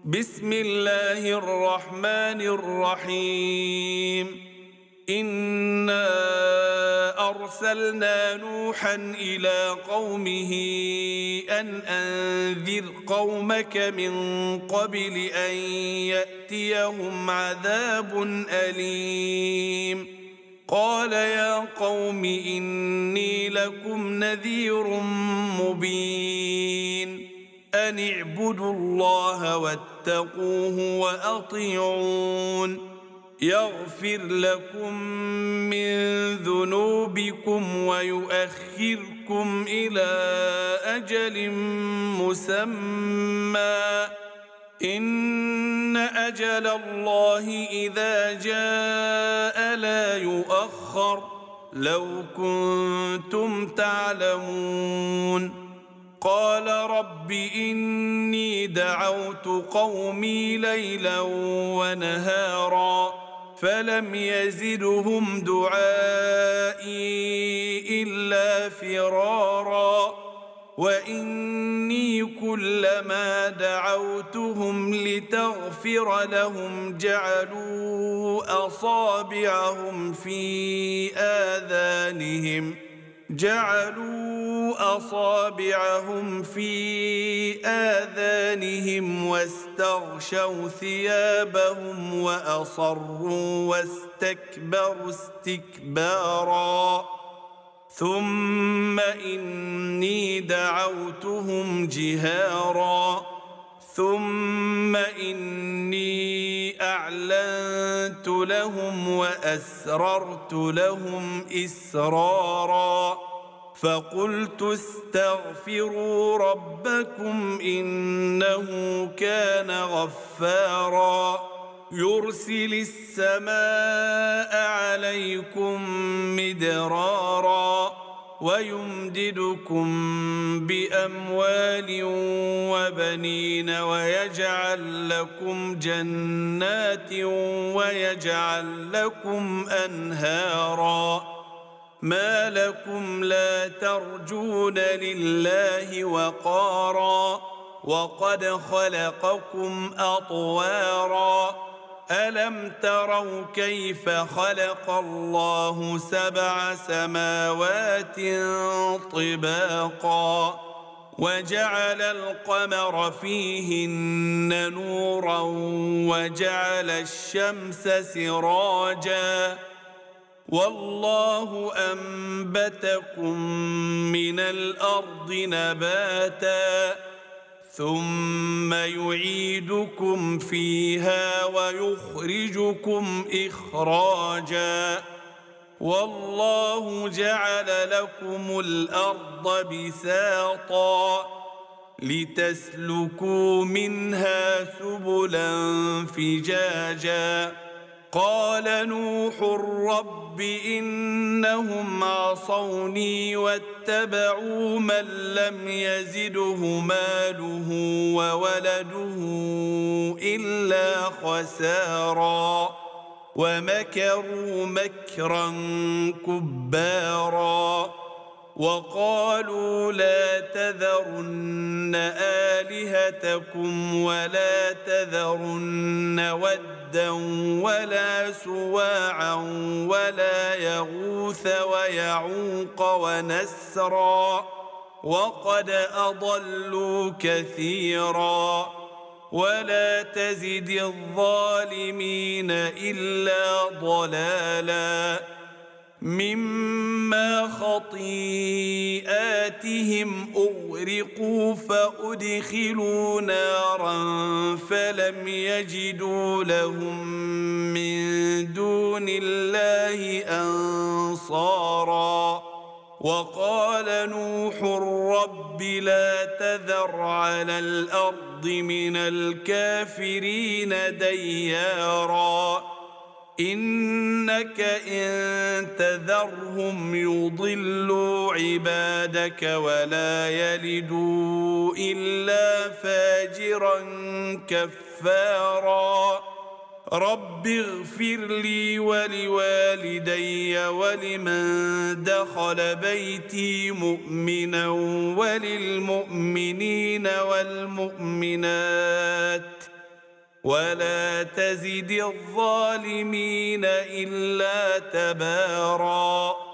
بسم الله الرحمن الرحيم. إنا أرسلنا نوحا إلى قومه أن أنذر قومك من قبل أن يأتيهم عذاب أليم. قال يا قوم إني لكم نذير مبين أن اعبدوا الله واتقوه وأطيعون يغفر لكم من ذنوبكم ويؤخركم إلى أجل مسمى إن أجل الله إذا جاء لا يؤخر لو كنتم تعلمون. قال رب إني دعوت قومي ليلا ونهارا فلم يزدهم دعائي إلا فرارا وإني كلما دعوتهم لتغفر لهم جعلوا أصابعهم في آذانهم واستغشوا ثيابهم وأصروا واستكبروا استكبارا ثم إني دعوتهم جهارا ثم إني أعلنت لهم وأسررت لهم إسرارا فقلت استغفروا ربكم إنه كان غفارا يرسل السماء عليكم مدرارا ويمددكم بأموال وبنين ويجعل لكم جنات ويجعل لكم أنهارا ما لكم لا ترجون لله وقارا وقد خلقكم أطوارا ألم تروا كيف خلق الله 7 سماوات طباقا وجعل القمر فيهن نورا وجعل الشمس سراجا والله أنبتكم من الأرض نباتا ثم يعيدكم فيها ويخرجكم إخراجا والله جعل لكم الأرض بساطا لتسلكوا منها سبلا فجاجا قال نوح رب إنهم عصوني واتبعوا من لم يزده ماله وولده إلا خسارا ومكروا مكرا كبارا وقالوا لا تذرن آلهتكم ولا تذرن ودا ولا سواعا ولا يغوث ويعوق ونسرا وقد أضلوا كثيرا ولا تزد الظالمين إلا ضلالا مما خطيئاتهم أغرقوا فأدخلوا نارا فلم يجدوا لهم من دون الله أنصارا وقال نوح رب لا تذر على الأرض من الكافرين ديارا إنك إن تذرهم يضلوا عبادك ولا يلدوا إلا فاجرا كفارا رب اغفر لي ولوالدي ولمن دخل بيتي مؤمنا وللمؤمنين والمؤمنات ولا تزد الظالمين إلا تباراً.